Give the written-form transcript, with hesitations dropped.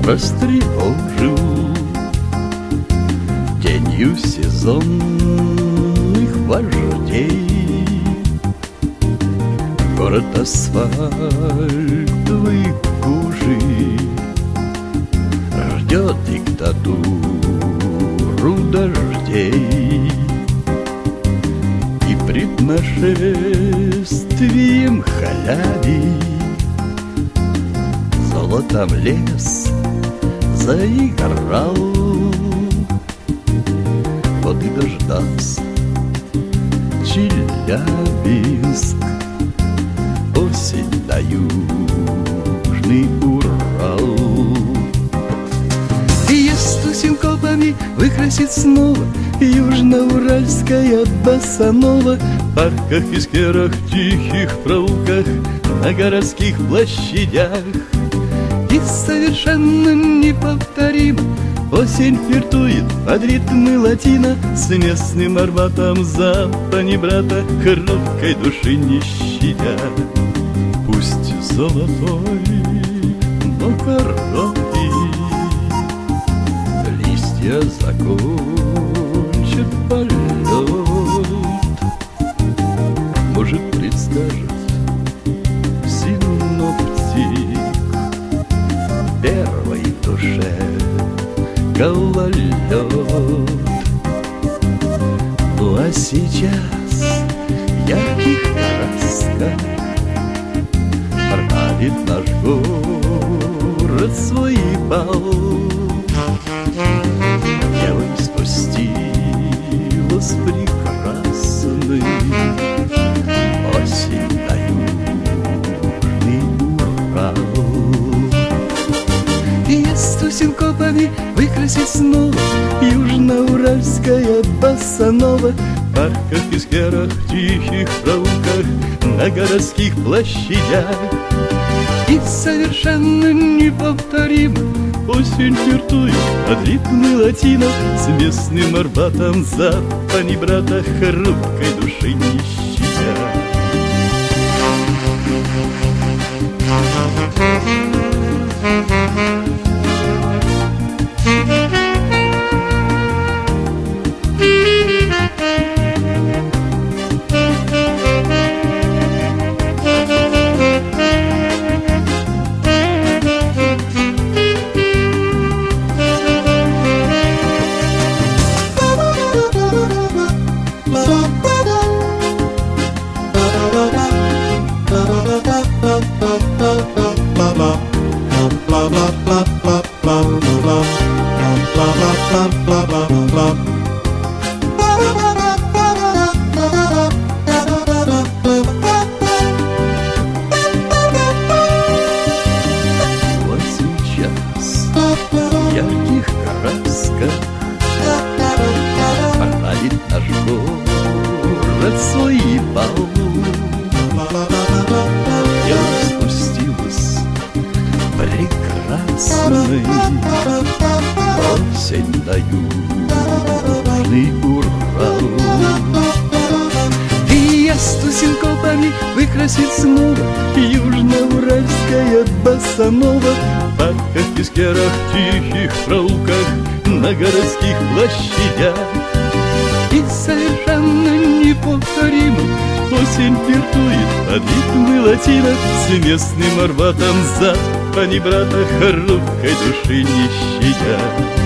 растревожил тенью сезонных вождей. Город асфальтовый кужи ждет диктатуру дождей. И пред нашествием халяви золотом лес заиграл. Вот и дождался Челябинск, осень на южный Урал. И если синкопами выкрасит снова южноуральская босанова в парках и скверах, тихих проулках, на городских площадях. И совершенно неповторимо осень флиртует под ритмы латино с местным Арбатом за панибрата, хрупкой души не щадя. Пусть золотой, но короткий, листья закончат полет. Может, предскажет синоптик первой в душе гололед. Ну а сейчас ярких красках правит наш город свой бал. Небо спустилась прекрасной осень на южный Урал. И если синкопами выкрасить снова южноуральская босанова в парках и скверах, тихих проулках, на городских площадях. И совершенно неповторимо осень флиртует под ритмы латино с местным Арбатом за панибрата, хрупкой души не щадя. Вот сейчас в ярких красках правит наш город свой бал. Я спустилась прекрасной осень на южный Урал. И если синкопами выкрасит снова южноуральская босанова в парках и скверах, тихих проулках, на городских площадях. И совершенно неповторимо осень флиртует под ритмы латино с местным Арбатом за панибрата, хрупкой души не щадя.